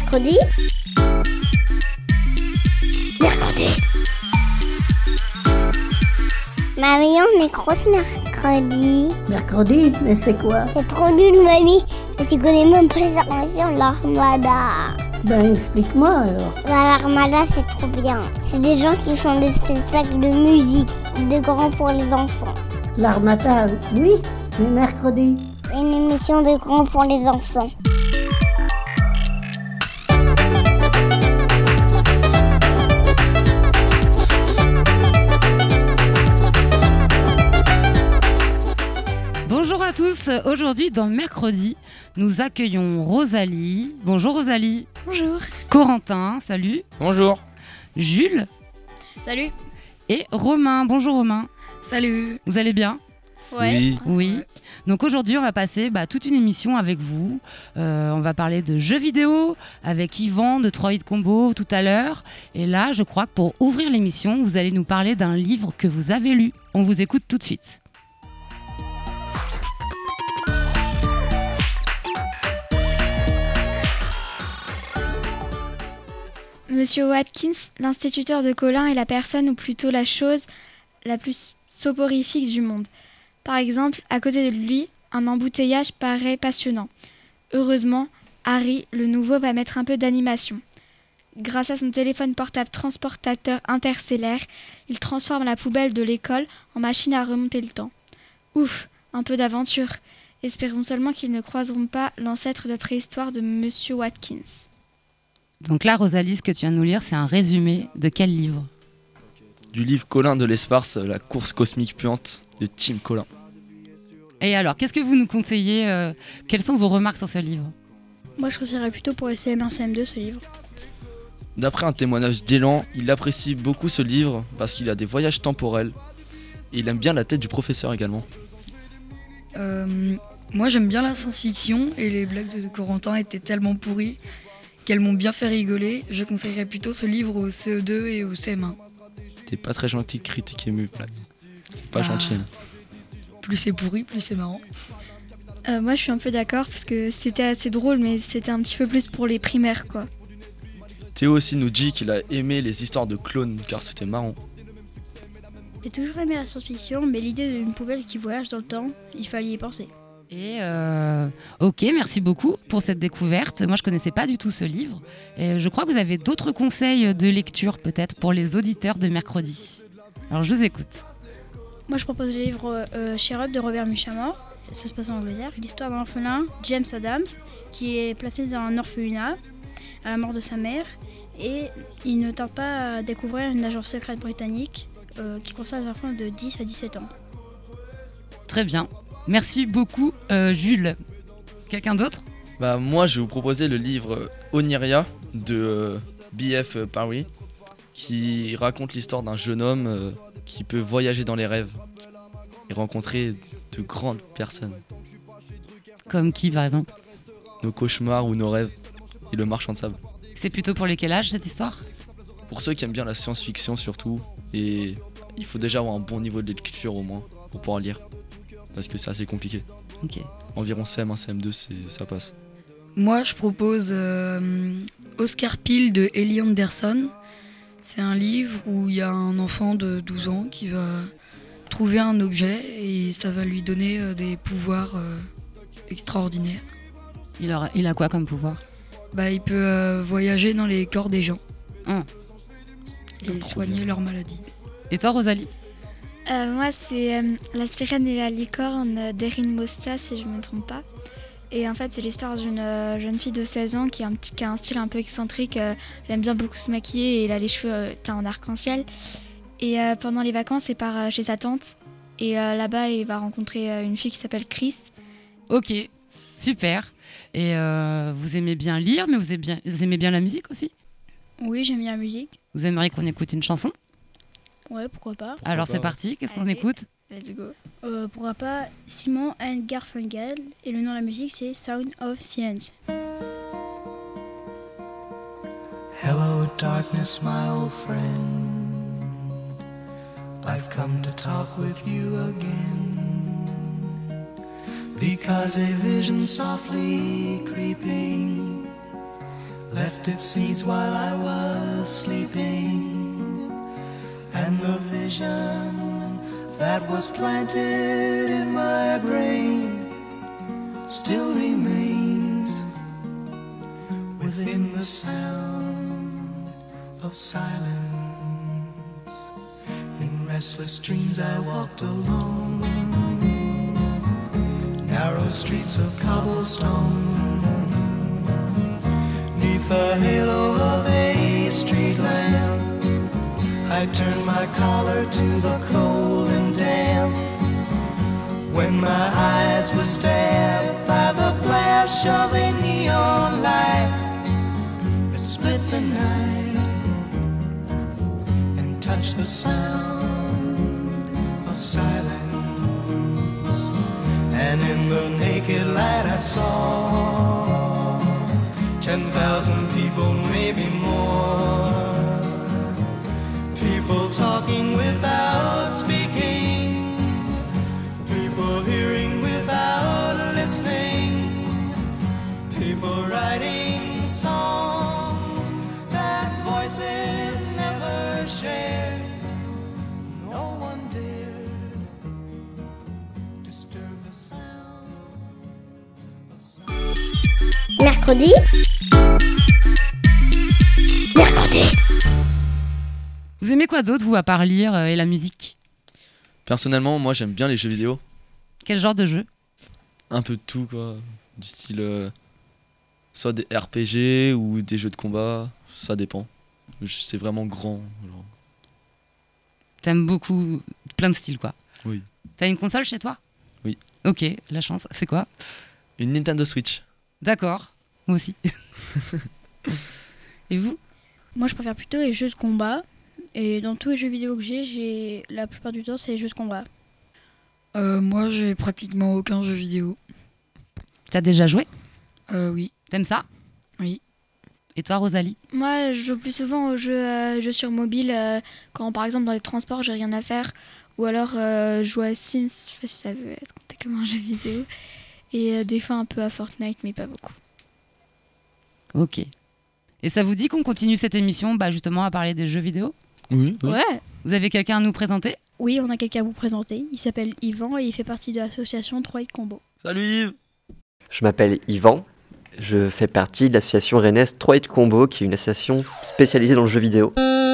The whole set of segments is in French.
Mercredi. Mercredi. Mamie, on est grosse mercredi. Mercredi, mais c'est quoi? C'est trop nul, mamie. Et tu connais même pas les inventions de l'Armada. Ben, explique-moi alors. L'Armada, c'est trop bien. C'est des gens qui font des spectacles de musique, de grands pour les enfants. L'Armada, oui, mais mercredi. Une émission de grands pour les enfants. Bonjour à tous, aujourd'hui dans Mercredi, nous accueillons Rosalie. Bonjour Rosalie. Bonjour. Corentin, salut. Bonjour. Jules. Salut. Et Romain. Bonjour Romain. Salut. Vous allez bien? Oui. Oui. Donc aujourd'hui on va passer toute une émission avec vous. On va parler de jeux vidéo avec Yvan de 3 hits combo tout à l'heure. Et là je crois que pour ouvrir l'émission, vous allez nous parler d'un livre que vous avez lu. On vous écoute tout de suite. Monsieur Watkins, l'instituteur de Colin, est la personne, ou plutôt la chose, la plus soporifique du monde. Par exemple, à côté de lui, un embouteillage paraît passionnant. Heureusement, Harry, le nouveau, va mettre un peu d'animation. Grâce à son téléphone portable transportateur interstellaire, il transforme la poubelle de l'école en machine à remonter le temps. Ouf, un peu d'aventure. Espérons seulement qu'ils ne croiseront pas l'ancêtre de préhistoire de Monsieur Watkins. Donc là, Rosalie, ce que tu viens de nous lire, c'est un résumé de quel livre? Du livre Colin de l'espace, la course cosmique puante de Tim Collin. Et alors, qu'est-ce que vous nous conseillez? Quelles sont vos remarques sur ce livre? Moi, je conseillerais plutôt pour les CM1, CM2 ce livre. D'après un témoignage d'Élan, il apprécie beaucoup ce livre parce qu'il a des voyages temporels. Et il aime bien la tête du professeur également. Moi, j'aime bien la science-fiction et les blagues de Corentin étaient tellement pourries qu'elles m'ont bien fait rigoler. Je conseillerais plutôt ce livre au CE2 et au CM1. T'es pas très gentil de critiquer mes blagues. C'est pas gentil. Hein. Plus c'est pourri, plus c'est marrant. Moi, je suis un peu d'accord parce que c'était assez drôle, mais c'était un petit peu plus pour les primaires, quoi. Théo aussi nous dit qu'il a aimé les histoires de clones car c'était marrant. J'ai toujours aimé la science-fiction, mais l'idée d'une poubelle qui voyage dans le temps, il fallait y penser. Et ok, merci beaucoup pour cette découverte. Moi, je connaissais pas du tout ce livre. Et je crois que vous avez d'autres conseils de lecture, peut-être, pour les auditeurs de Mercredi. Alors, je vous écoute. Moi, je propose le livre Cherub de Robert Muchamore. Ça se passe en Angleterre. L'histoire d'un orphelin, James Adams, qui est placé dans un orphelinat à la mort de sa mère. Et il ne tarde pas à découvrir une agence secrète britannique qui concerne les enfants de 10 à 17 ans. Très bien. Merci beaucoup, Jules. Quelqu'un d'autre? Moi, je vais vous proposer le livre Oniria de B.F. Paris qui raconte l'histoire d'un jeune homme qui peut voyager dans les rêves et rencontrer de grandes personnes. Comme qui, par exemple? Nos cauchemars ou nos rêves et le marchand de sable. C'est plutôt pour les quel âge, cette histoire? Pour ceux qui aiment bien la science-fiction surtout, et il faut déjà avoir un bon niveau de lecture au moins pour pouvoir lire. Parce que c'est assez compliqué. Ok. Environ CM1, CM2, ça passe. Moi, je propose Oscar Peel de Ellie Anderson. C'est un livre où il y a un enfant de 12 ans qui va trouver un objet et ça va lui donner des pouvoirs extraordinaires. Il a quoi comme pouvoir? Il peut voyager dans les corps des gens et Trop soigner bien. leurs maladies. Et toi, Rosalie? Moi, c'est La sirène et la licorne d'Erin Mosta, si je ne me trompe pas. Et en fait, c'est l'histoire d'une jeune fille de 16 ans qui a un style un peu excentrique. Elle aime bien beaucoup se maquiller et elle a les cheveux teints en arc-en-ciel. Et pendant les vacances, elle part chez sa tante. Et là-bas, elle va rencontrer une fille qui s'appelle Chris. Ok, super. Et vous aimez bien lire, mais vous aimez bien la musique aussi? Oui, j'aime bien la musique. Vous aimeriez qu'on écoute une chanson? Ouais, pourquoi pas. Alors c'est parti, qu'est-ce qu'on Allez. écoute? Let's go. Pourquoi pas Simon and Garfunkel. Et le nom de la musique, c'est Sound of Silence. Hello, darkness, my old friend. I've come to talk with you again. Because a vision softly creeping left its seeds while I was sleeping, and the vision that was planted in my brain still remains within the sound of silence. In restless dreams I walked alone, narrow streets of cobblestone, neath the halo of a street lamp. I turned my collar to the cold and damp, when my eyes were stabbed by the flash of a neon light that split the night and touched the sound of silence. And in the naked light I saw 10,000 people, maybe more, people talking without speaking, people hearing without listening, people writing songs that voices never shared. No one dared disturb the sound of silence. Mercredi. Vous aimez quoi d'autre, vous, à part lire et la musique? Personnellement, moi j'aime bien les jeux vidéo. Quel genre de jeu? Un peu de tout, quoi. Du style soit des RPG ou des jeux de combat, ça dépend. C'est vraiment grand. Genre. T'aimes beaucoup plein de styles, quoi. Oui. T'as une console chez toi? Oui. Ok, la chance. C'est quoi? Une Nintendo Switch. D'accord, moi aussi. Et vous? Moi, je préfère plutôt les jeux de combat. Et dans tous les jeux vidéo que j'ai la plupart du temps, c'est les jeux de combat. Moi, j'ai pratiquement aucun jeu vidéo. T'as déjà joué? Oui. T'aimes ça? Oui. Et toi, Rosalie? Moi, je joue plus souvent aux jeux sur mobile, quand par exemple dans les transports, j'ai rien à faire. Ou alors je joue à Sims, je sais pas si ça veut être compté comme un jeu vidéo. Et des fois un peu à Fortnite, mais pas beaucoup. Ok. Et ça vous dit qu'on continue cette émission justement à parler des jeux vidéo? Oui. Ouais. Vous avez quelqu'un à nous présenter? Oui, on a quelqu'un à vous présenter. Il s'appelle Yvan et il fait partie de l'association 3 Combo. Salut Yves. Je m'appelle Yvan, je fais partie de l'association rennaise 3 Combo, qui est une association spécialisée dans le jeu vidéo.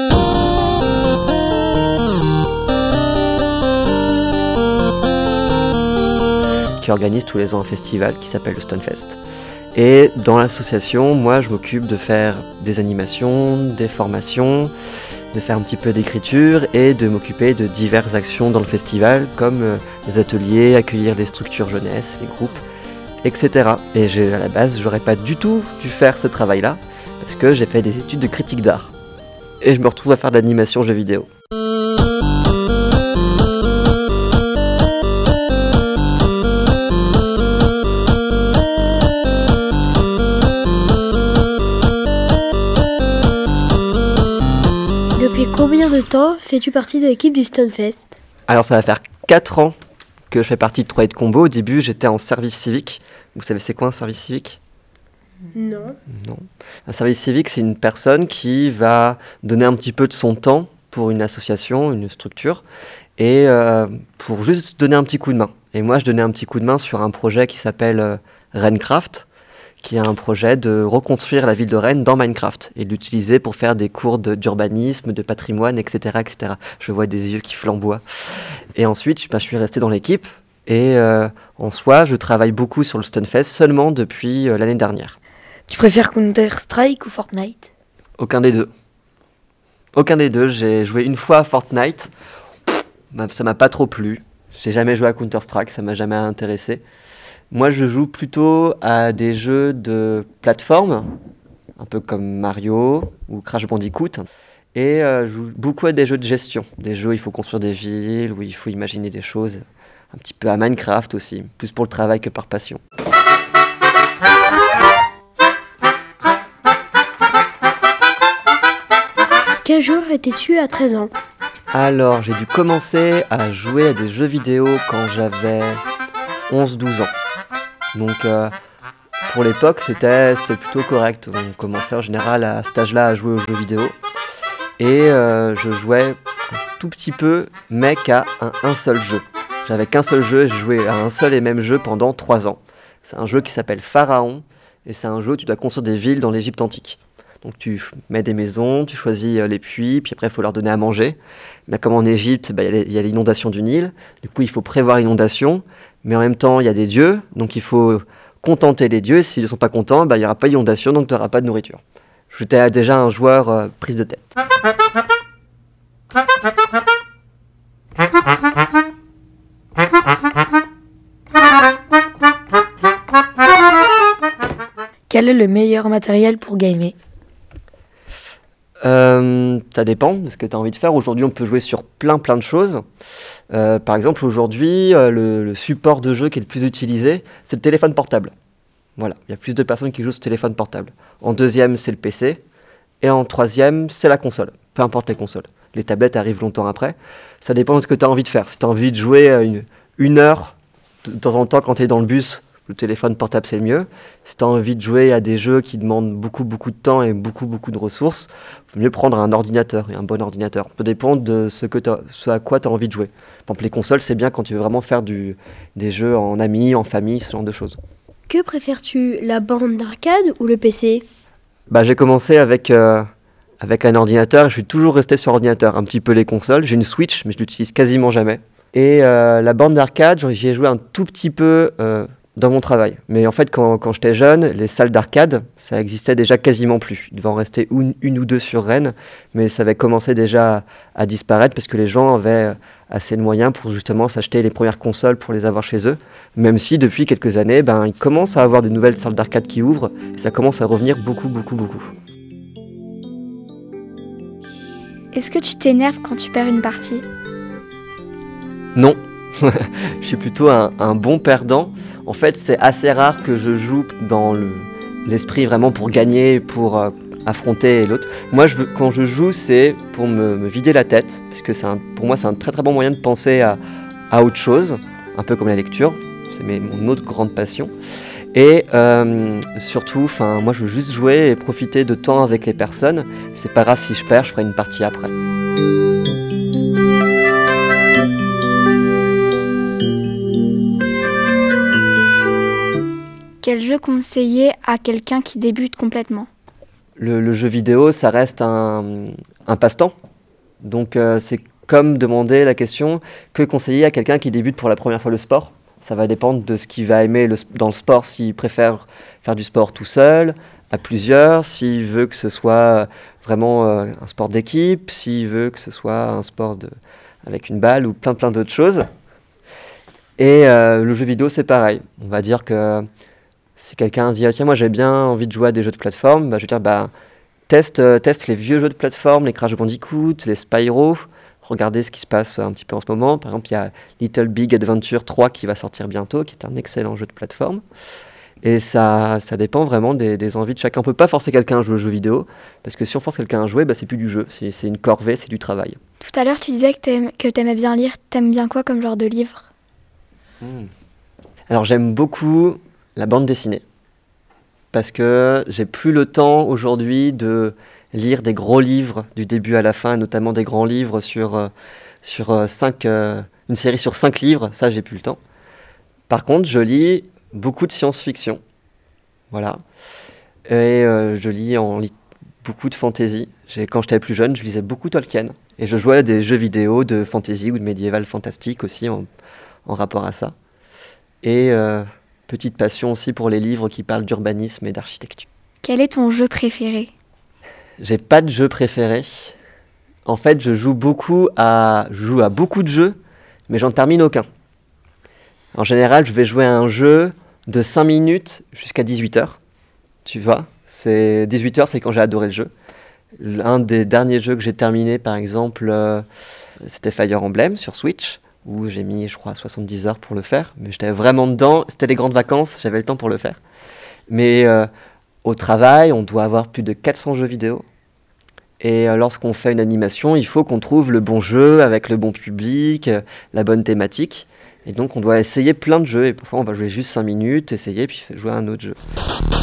Qui organise tous les ans un festival qui s'appelle le Stunfest. Et dans l'association, moi je m'occupe de faire des animations, des formations, de faire un petit peu d'écriture et de m'occuper de diverses actions dans le festival, comme des ateliers, accueillir des structures jeunesse, des groupes, etc. Et à la base, j'aurais pas du tout dû faire ce travail-là, parce que j'ai fait des études de critique d'art. Et je me retrouve à faire de l'animation jeux vidéo. Depuis combien de temps fais-tu partie de l'équipe du Stunfest? Alors ça va faire 4 ans que je fais partie de 3 Combo. Au début, j'étais en service civique. Vous savez c'est quoi un service civique? Non. Non. Un service civique, c'est une personne qui va donner un petit peu de son temps pour une association, une structure, et pour juste donner un petit coup de main. Et moi, je donnais un petit coup de main sur un projet qui s'appelle Rennescraft, qui est un projet de reconstruire la ville de Rennes dans Minecraft et de l'utiliser pour faire des cours d'urbanisme, de patrimoine, etc., etc. Je vois des yeux qui flamboient. Et ensuite, je suis resté dans l'équipe et en soi, je travaille beaucoup sur le Stunfest seulement depuis l'année dernière. Tu préfères Counter-Strike ou Fortnite? Aucun des deux. Aucun des deux. J'ai joué une fois à Fortnite. Ça m'a pas trop plu. J'ai jamais joué à Counter-Strike, ça m'a jamais intéressé. Moi, je joue plutôt à des jeux de plateforme, un peu comme Mario ou Crash Bandicoot. Et je joue beaucoup à des jeux de gestion. Des jeux où il faut construire des villes, où il faut imaginer des choses. Un petit peu à Minecraft aussi, plus pour le travail que par passion. Quel joueur étais-tu à 13 ans? Alors, j'ai dû commencer à jouer à des jeux vidéo quand j'avais 11-12 ans. Donc, pour l'époque, c'était plutôt correct. On commençait en général à cet âge-là à jouer aux jeux vidéo. Et je jouais un tout petit peu, mais qu'à un seul jeu. J'avais qu'un seul jeu et j'ai joué à un seul et même jeu pendant 3 ans. C'est un jeu qui s'appelle Pharaon. Et c'est un jeu où tu dois construire des villes dans l'Égypte antique. Donc tu mets des maisons, tu choisis les puits, puis après il faut leur donner à manger. Mais comme en Égypte, il y a l'inondation du Nil. Du coup, il faut prévoir l'inondation. Mais en même temps, il y a des dieux. Donc il faut contenter les dieux. Et s'ils ne sont pas contents, il n'y aura pas d'inondation, donc tu n'auras pas de nourriture. J'étais déjà un joueur prise de tête. Quel est le meilleur matériel pour gamer? Ça dépend de ce que tu as envie de faire. Aujourd'hui, on peut jouer sur plein de choses. Par exemple, aujourd'hui, le support de jeu qui est le plus utilisé, c'est le téléphone portable. Voilà, il y a plus de personnes qui jouent sur téléphone portable. En deuxième, c'est le PC. Et en troisième, c'est la console. Peu importe les consoles. Les tablettes arrivent longtemps après. Ça dépend de ce que tu as envie de faire. Si tu as envie de jouer une heure de temps en temps quand tu es dans le bus, le téléphone portable, c'est le mieux. Si tu as envie de jouer à des jeux qui demandent beaucoup de temps et beaucoup de ressources, il vaut mieux prendre un ordinateur et un bon ordinateur. Ça peut dépendre de ce à quoi tu as envie de jouer. Par exemple, les consoles, c'est bien quand tu veux vraiment faire des jeux en amis, en famille, ce genre de choses. Que préfères-tu, la borne d'arcade ou le PC? J'ai commencé avec un ordinateur, je suis toujours resté sur ordinateur. Un petit peu les consoles, j'ai une Switch, mais je l'utilise quasiment jamais. Et la borne d'arcade, j'y ai joué un tout petit peu dans mon travail. Mais en fait, quand j'étais jeune, les salles d'arcade, ça existait déjà quasiment plus. Il devait en rester une ou deux sur Rennes, mais ça avait commencé déjà à disparaître parce que les gens avaient assez de moyens pour justement s'acheter les premières consoles pour les avoir chez eux. Même si depuis quelques années, ils commencent à avoir des nouvelles salles d'arcade qui ouvrent et ça commence à revenir beaucoup. Est-ce que tu t'énerves quand tu perds une partie? Non. Je suis plutôt un bon perdant. En fait, c'est assez rare que je joue dans l'esprit vraiment pour gagner, pour affronter l'autre. Moi, quand je joue, c'est pour me vider la tête, parce que pour moi, c'est un très bon moyen de penser à autre chose, un peu comme la lecture. C'est mon autre grande passion. Et surtout, moi, je veux juste jouer et profiter de temps avec les personnes. C'est pas grave si je perds, je ferai une partie après. Quel jeu conseiller à quelqu'un qui débute complètement? Le jeu vidéo, ça reste un passe-temps. Donc c'est comme demander la question, que conseiller à quelqu'un qui débute pour la première fois le sport? Ça va dépendre de ce qu'il va aimer dans le sport, s'il préfère faire du sport tout seul, à plusieurs, s'il veut que ce soit vraiment un sport d'équipe, s'il veut que ce soit un sport avec une balle ou plein d'autres choses. Et le jeu vidéo, c'est pareil. On va dire que si quelqu'un se dit « tiens, moi j'ai bien envie de jouer à des jeux de plateforme », je vais dire « teste les vieux jeux de plateforme, les Crash Bandicoot, les Spyro ». Regardez ce qui se passe un petit peu en ce moment. Par exemple, il y a Little Big Adventure 3 qui va sortir bientôt, qui est un excellent jeu de plateforme. Et ça dépend vraiment des envies de chacun. On ne peut pas forcer quelqu'un à jouer aux jeux vidéo, parce que si on force quelqu'un à jouer, c'est plus du jeu, c'est une corvée, c'est du travail. Tout à l'heure, tu disais que t'aimais bien lire. T'aimes bien quoi comme genre de livre? Alors j'aime beaucoup la bande dessinée, parce que j'ai plus le temps aujourd'hui de lire des gros livres du début à la fin, notamment des grands livres sur une série sur 5 livres, ça j'ai plus le temps. Par contre, je lis beaucoup de science-fiction, voilà, et je lis beaucoup de fantasy. Quand j'étais plus jeune, je lisais beaucoup Tolkien, et je jouais à des jeux vidéo de fantasy ou de médiéval fantastique aussi en rapport à ça. Et petite passion aussi pour les livres qui parlent d'urbanisme et d'architecture. Quel est ton jeu préféré? J'ai pas de jeu préféré. En fait, je joue à beaucoup de jeux, mais j'en termine aucun. En général, je vais jouer à un jeu de 5 minutes jusqu'à 18 heures. Tu vois, 18 heures, c'est quand j'ai adoré le jeu. Un des derniers jeux que j'ai terminé, par exemple, c'était Fire Emblem sur Switch, où j'ai mis, je crois, 70 heures pour le faire. Mais j'étais vraiment dedans. C'était les grandes vacances, j'avais le temps pour le faire. Mais au travail, on doit avoir plus de 400 jeux vidéo. Et lorsqu'on fait une animation, il faut qu'on trouve le bon jeu avec le bon public, la bonne thématique. Et donc, on doit essayer plein de jeux. Et parfois, on va jouer juste 5 minutes, essayer, puis jouer à un autre jeu.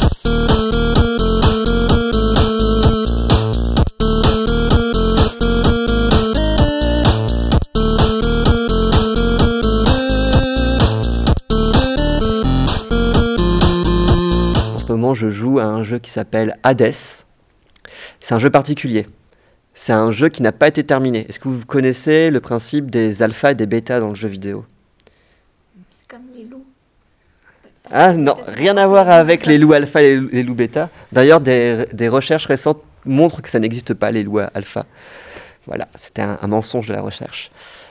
je joue à un jeu qui s'appelle Hades. C'est un jeu particulier. C'est un jeu qui n'a pas été terminé. Est-ce que vous connaissez le principe des alphas et des bêtas dans le jeu vidéo? C'est comme les loups. Ah non, rien à voir avec les loups alpha et les loups bêta. D'ailleurs, des recherches récentes montrent que ça n'existe pas, les loups alpha. Voilà, c'était un mensonge de la recherche.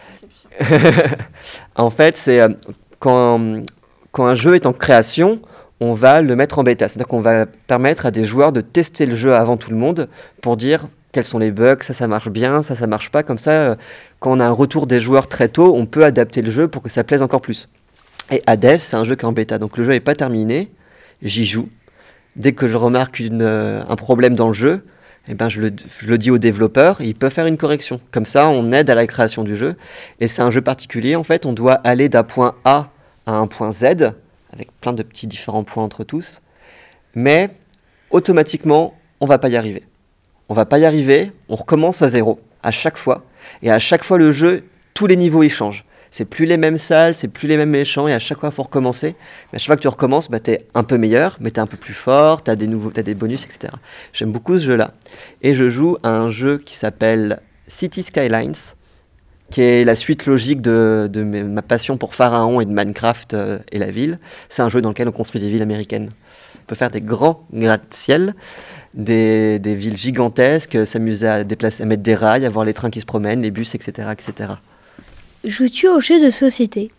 En fait, c'est quand un jeu est en création, on va le mettre en bêta. C'est-à-dire qu'on va permettre à des joueurs de tester le jeu avant tout le monde pour dire quels sont les bugs, ça marche bien, ça marche pas. Comme ça, quand on a un retour des joueurs très tôt, on peut adapter le jeu pour que ça plaise encore plus. Et Hades, c'est un jeu qui est en bêta, donc le jeu n'est pas terminé, j'y joue. Dès que je remarque un problème dans le jeu, eh ben je le dis aux développeurs, ils peuvent faire une correction. Comme ça, on aide à la création du jeu. Et c'est un jeu particulier, en fait, on doit aller d'un point A à un point Z, avec plein de petits différents points entre tous. Mais, automatiquement, on ne va pas y arriver. On va pas y arriver, on recommence à zéro, à chaque fois. Et à chaque fois, le jeu, tous les niveaux, ils changent. C'est plus les mêmes salles, c'est plus les mêmes méchants, et à chaque fois, il faut recommencer. Mais à chaque fois que tu recommences, t'es un peu meilleur, mais t'es un peu plus fort, t'as des bonus, etc. J'aime beaucoup ce jeu-là. Et je joue à un jeu qui s'appelle City Skylines, qui est la suite logique de ma passion pour Pharaon et de Minecraft et la ville. C'est un jeu dans lequel on construit des villes américaines. On peut faire des grands gratte-ciel, des villes gigantesques, s'amuser à mettre des rails, à voir les trains qui se promènent, les bus, etc., etc. Joues-tu aux jeux de société?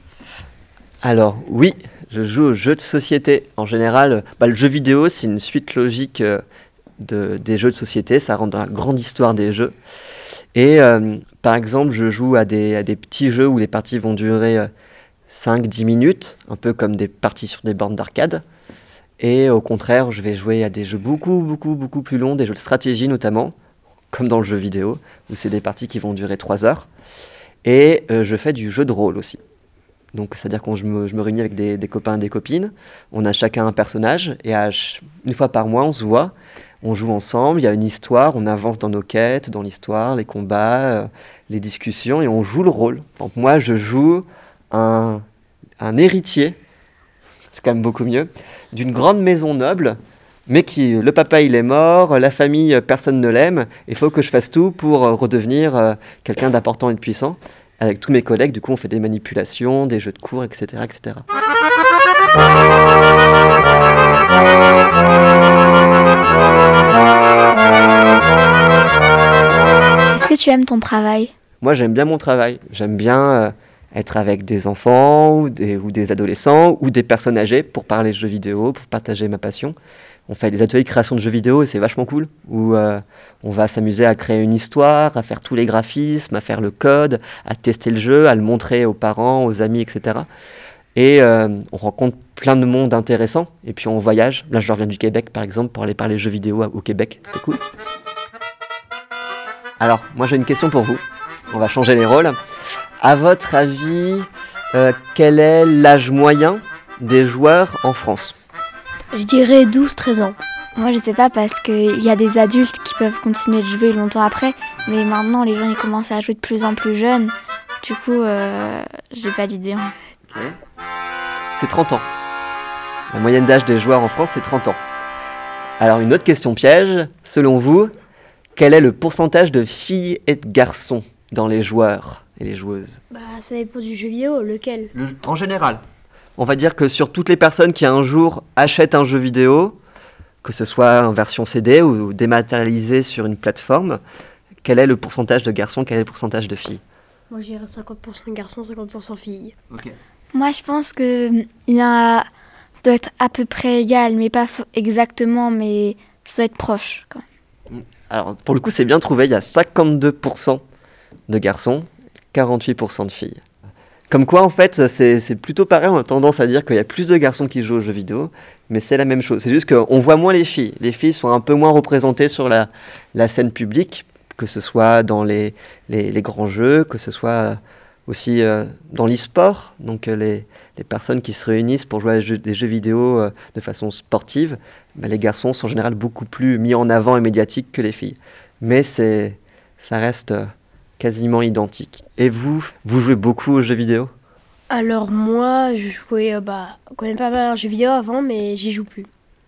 Alors oui, je joue aux jeux de société. En général, le jeu vidéo, c'est une suite logique des jeux de société. Ça rentre dans la grande histoire des jeux. Et par exemple, je joue à des petits jeux où les parties vont durer 5-10 minutes, un peu comme des parties sur des bornes d'arcade. Et au contraire, je vais jouer à des jeux beaucoup plus longs, des jeux de stratégie notamment, comme dans le jeu vidéo, où c'est des parties qui vont durer 3 heures. Et je fais du jeu de rôle aussi. Donc, c'est-à-dire que je me réunis avec des copains et des copines. On a chacun un personnage et une fois par mois, on se voit. On joue ensemble, il y a une histoire, on avance dans nos quêtes, dans l'histoire, les combats, les discussions et on joue le rôle. Donc moi, je joue un héritier, c'est quand même beaucoup mieux, d'une grande maison noble, mais le papa il est mort, la famille personne ne l'aime, il faut que je fasse tout pour redevenir quelqu'un d'important et de puissant. Avec tous mes collègues, du coup, on fait des manipulations, des jeux de cours, etc., etc. Est-ce que tu aimes ton travail? Moi, j'aime bien mon travail. J'aime bien être avec des enfants ou des adolescents ou des personnes âgées pour parler de jeux vidéo, pour partager ma passion. On fait des ateliers de création de jeux vidéo et c'est vachement cool, où on va s'amuser à créer une histoire, à faire tous les graphismes, à faire le code, à tester le jeu, à le montrer aux parents, aux amis, etc. Et on rencontre plein de monde intéressant, et puis on voyage. Là, je reviens du Québec, par exemple, pour aller parler jeux vidéo au Québec. C'était cool. Alors, moi, j'ai une question pour vous. On va changer les rôles. À votre avis, quel est l'âge moyen des joueurs en France ? Je dirais 12-13 ans. Moi, je sais pas parce qu'il y a des adultes qui peuvent continuer de jouer longtemps après, mais maintenant, les gens ils commencent à jouer de plus en plus jeunes. Du coup, j'ai pas d'idée. Okay. C'est 30 ans. La moyenne d'âge des joueurs en France, c'est 30 ans. Alors, une autre question piège. Selon vous, quel est le pourcentage de filles et de garçons dans les joueurs et les joueuses ? Ça dépend du jeu vidéo. Lequel ? En général. On va dire que sur toutes les personnes qui un jour achètent un jeu vidéo, que ce soit en version CD ou dématérialisé sur une plateforme, quel est le pourcentage de garçons, quel est le pourcentage de filles ? Moi, je dirais 50% garçons, 50% filles. Okay. Moi, je pense que ça doit être à peu près égal, mais pas exactement, mais ça doit être proche quand même. Alors, pour le coup, c'est bien trouvé, il y a 52% de garçons, 48% de filles. Comme quoi, en fait, c'est plutôt pareil. On a tendance à dire qu'il y a plus de garçons qui jouent aux jeux vidéo, mais c'est la même chose. C'est juste qu'on voit moins les filles. Les filles sont un peu moins représentées sur la scène publique, que ce soit dans les grands jeux, que ce soit aussi dans l'e-sport. Donc les personnes qui se réunissent pour jouer à des jeux vidéo de façon sportive, les garçons sont en général beaucoup plus mis en avant et médiatiques que les filles. Mais ça reste quasiment identique. Et vous jouez beaucoup aux jeux vidéo ? Alors moi, je jouais quand même pas mal aux jeux vidéo avant, mais j'y joue plus.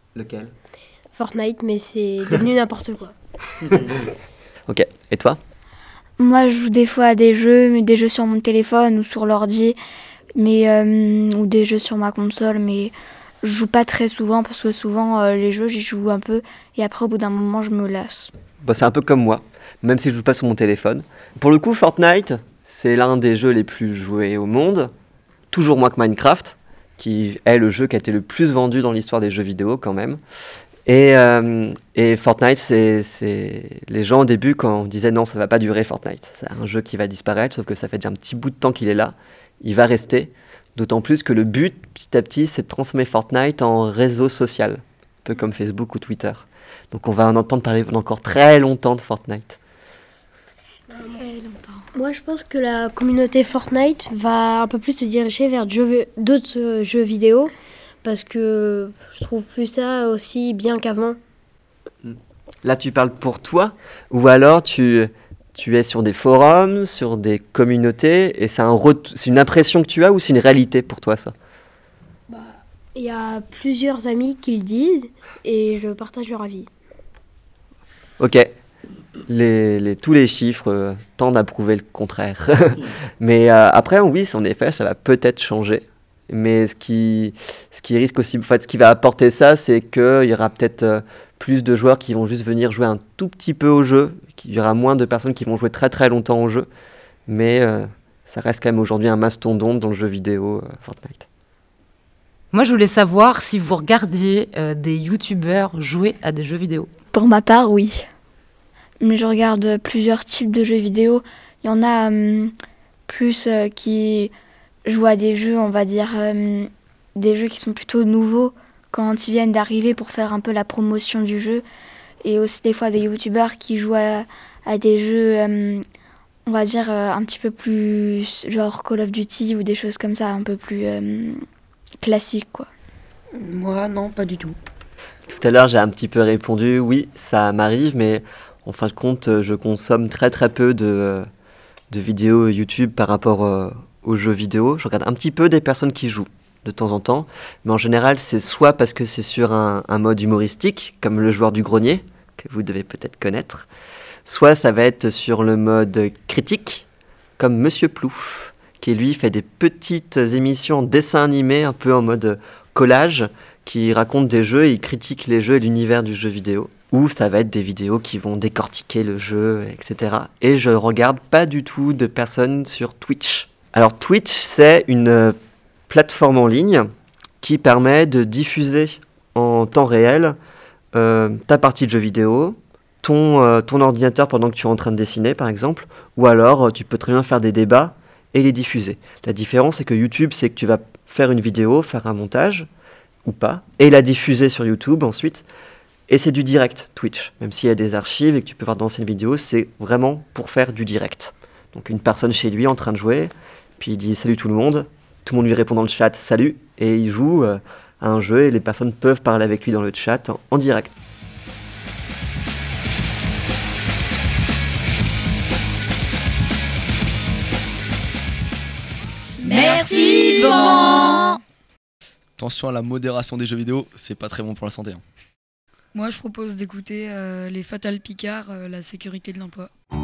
Lequel? Fortnite, mais c'est devenu n'importe quoi. Ok, et toi? Moi, je joue des fois à des jeux sur mon téléphone ou sur l'ordi, ou des jeux sur ma console, mais je joue pas très souvent parce que souvent les jeux, j'y joue un peu et après au bout d'un moment, je me lasse. Bah, c'est un peu comme moi, même si je joue pas sur mon téléphone. Pour le coup, Fortnite, c'est l'un des jeux les plus joués au monde, toujours moins que Minecraft, qui est le jeu qui a été le plus vendu dans l'histoire des jeux vidéo quand même. Et Fortnite, c'est les gens au début quand on disait non, ça va pas durer Fortnite, c'est un jeu qui va disparaître, sauf que ça fait déjà un petit bout de temps qu'il est là, il va rester, d'autant plus que le but petit à petit c'est de transformer Fortnite en réseau social, un peu comme Facebook ou Twitter. Donc on va en entendre parler pendant encore très longtemps de Fortnite. Moi, je pense que la communauté Fortnite va un peu plus se diriger vers d'autres jeux vidéo, parce que je trouve plus ça aussi bien qu'avant. Là, tu parles pour toi, ou alors tu es sur des forums, sur des communautés, et c'est une impression que tu as ou c'est une réalité pour toi, ça? Il y a plusieurs amis qui le disent, et je partage leur avis. Ok. Tous les chiffres tendent à prouver le contraire. Mais après, oui, en effet, ça va peut-être changer. Mais ce qui risque aussi, en fait, ce qui va apporter ça, c'est qu'il y aura peut-être plus de joueurs qui vont juste venir jouer un tout petit peu au jeu. Il y aura moins de personnes qui vont jouer très très longtemps au jeu. Mais ça reste quand même aujourd'hui un mastodonte dans le jeu vidéo Fortnite. Moi, je voulais savoir si vous regardiez des youtubeurs jouer à des jeux vidéo. Pour ma part, oui. Mais je regarde plusieurs types de jeux vidéo. Il y en a plus qui jouent à des jeux, on va dire, des jeux qui sont plutôt nouveaux quand ils viennent d'arriver pour faire un peu la promotion du jeu. Et aussi des fois des youtubeurs qui jouent à des jeux, on va dire, un petit peu plus genre Call of Duty ou des choses comme ça, un peu plus classiques, quoi. Moi, non, pas du tout. Tout à l'heure, j'ai un petit peu répondu, oui, ça m'arrive, mais en fin de compte, je consomme très très peu de vidéos YouTube par rapport aux jeux vidéo. Je regarde un petit peu des personnes qui jouent de temps en temps, mais en général, c'est soit parce que c'est sur un mode humoristique, comme le joueur du grenier, que vous devez peut-être connaître, soit ça va être sur le mode critique, comme Monsieur Plouf, qui lui fait des petites émissions en dessin animé, un peu en mode collage, qui raconte des jeux et il critique les jeux et l'univers du jeu vidéo. Ou ça va être des vidéos qui vont décortiquer le jeu, etc. Et je regarde pas du tout de personnes sur Twitch. Alors Twitch, c'est une plateforme en ligne qui permet de diffuser en temps réel ta partie de jeu vidéo, ton ordinateur pendant que tu es en train de dessiner par exemple, ou alors tu peux très bien faire des débats et les diffuser. La différence c'est que YouTube, c'est que tu vas faire une vidéo, faire un montage, ou pas, et la diffuser sur YouTube ensuite. Et c'est du direct, Twitch. Même s'il y a des archives et que tu peux voir d'anciennes vidéos, c'est vraiment pour faire du direct. Donc une personne chez lui en train de jouer, puis il dit « Salut tout le monde », lui répond dans le chat « Salut », et il joue à un jeu et les personnes peuvent parler avec lui dans le chat en direct. Merci Yvan. Attention à la modération des jeux vidéo, c'est pas très bon pour la santé. Moi, je propose d'écouter les Fatal Picard, la sécurité de l'emploi.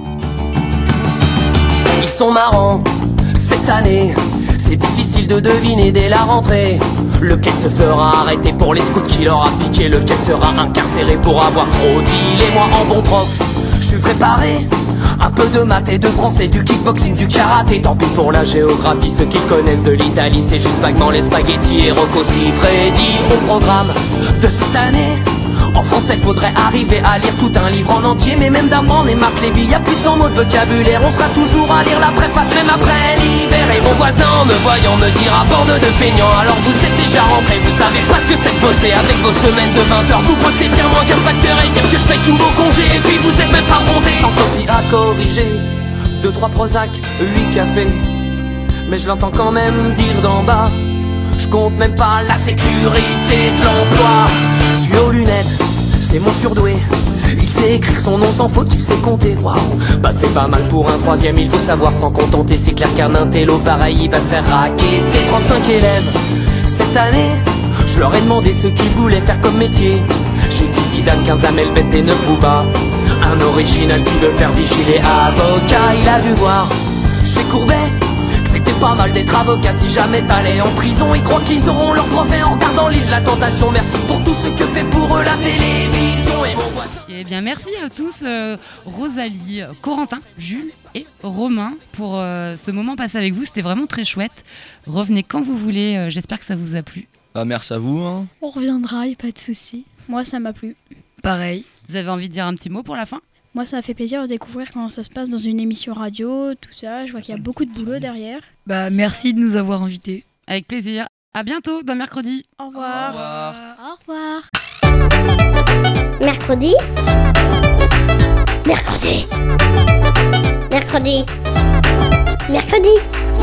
Ils sont marrants, cette année, c'est difficile de deviner dès la rentrée. Lequel se fera arrêter pour les scouts qui leur a piqué, lequel sera incarcéré pour avoir trop dit. Et moi en bon prof, je suis préparé. Un peu de maths et de français, du kickboxing, du karaté. Tant pis pour la géographie, ceux qui connaissent de l'Italie, c'est juste vaguement les spaghettis et Rocco Siffredi. Au programme de cette année, en français faudrait arriver à lire tout un livre en entier. Mais même d'Ambrand et Marc Lévy, y'a plus de 100 mots de vocabulaire. On sera toujours à lire la préface même après l'hiver. Et mon voisin me voyant me dira bande de feignants. Alors vous êtes déjà rentrés, vous savez pas ce que c'est de bosser. Avec vos semaines de 20 heures, vous bossez bien moins qu'un facteur. Et dire que je paye tous vos congés. Et puis vous êtes même pas bronzés, sans copie à corriger. 2-3 Prozac, 8 cafés. Mais je l'entends quand même dire d'en bas. Je compte même pas la sécurité de l'emploi. Tu es aux lunettes, c'est mon surdoué. Il sait écrire son nom sans faute, il sait compter. Waouh, bah c'est pas mal pour un troisième, il faut savoir s'en contenter. C'est clair qu'un intello pareil, il va se faire racketter. 35 élèves, cette année, je Je leur ai demandé ce qu'ils voulaient faire comme métier. J'ai dit Zidane, 15 Amel, Bête et 9 Booba. Un original qui veut faire vigiler avocat. Il a dû voir chez Courbet que c'était pas mal d'être avocat. Si jamais t'allais en prison, ils croient qu'ils auront leur brevet en regardant l'île de la tentation. Merci pour tout ce que fait pour eux la télévision. Et mon voisin. Eh bien, merci à tous, Rosalie, Corentin, Jules et Romain, pour ce moment passé avec vous. C'était vraiment très chouette. Revenez quand vous voulez. J'espère que ça vous a plu. Merci à vous. Hein. On reviendra, y a pas de souci. Moi, ça m'a plu. Pareil. Vous avez envie de dire un petit mot pour la fin ? Moi, ça m'a fait plaisir de découvrir comment ça se passe dans une émission radio, tout ça. Je vois qu'il y a beaucoup de boulot derrière. Merci de nous avoir invités. Avec plaisir. À bientôt dans Mercredi. Au revoir. Au revoir. Mercredi. Mercredi. Mercredi. Mercredi.